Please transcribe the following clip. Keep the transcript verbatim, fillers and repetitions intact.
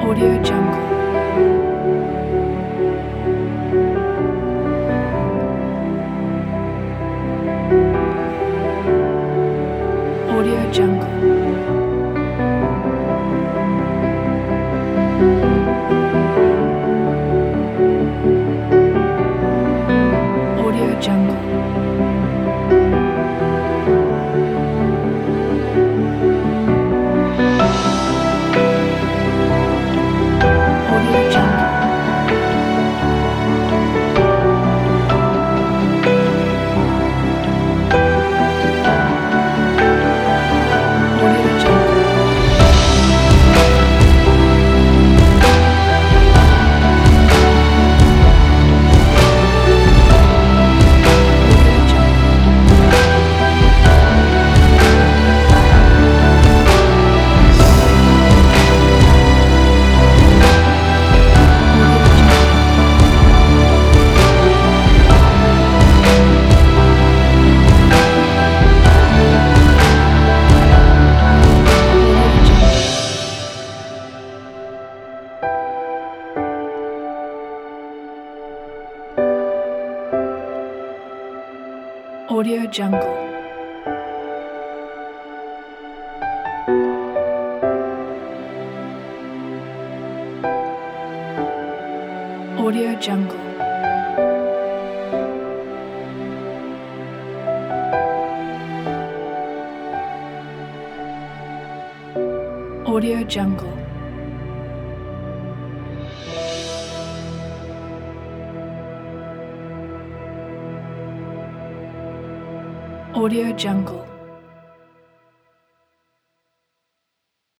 Audio Jungle. Audio Jungle. Audio Jungle. Audio Jungle. Audio Jungle. Audio Jungle. Audio Jungle. Audio Jungle. Audio Jungle. Audio Jungle. Audio Jungle. Audio Jungle.